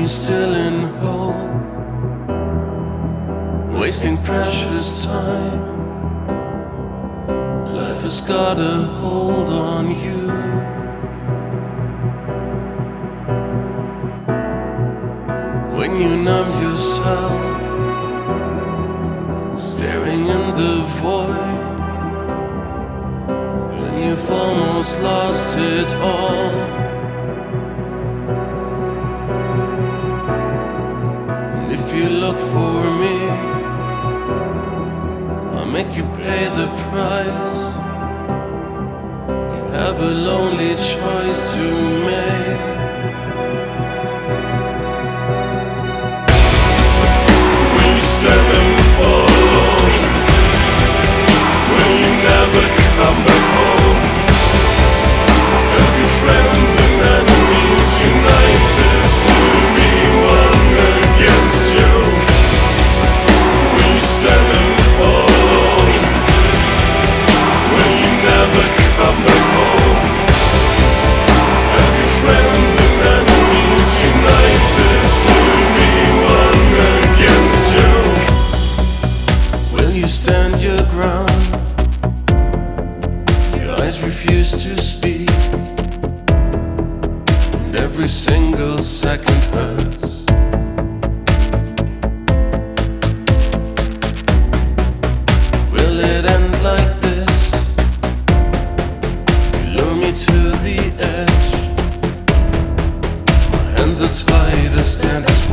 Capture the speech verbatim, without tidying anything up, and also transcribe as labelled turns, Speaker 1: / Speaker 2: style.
Speaker 1: still in hope, wasting precious time. Life has got a hold on you. When you numb yourself, staring in the void, then you've almost lost it all. And if you look for me, I'll make you pay the price. You have a lonely choice to make. Stand and fall. Will you never come back home? Every friends and enemies united to be one against you. Will you stand and fall? Will you never come back home? Every friends and enemies united to be one against you. You stand your ground, your eyes refuse to speak, and every single second hurts. Will it end like this? You lure me to the edge. My hands are tied, I stand as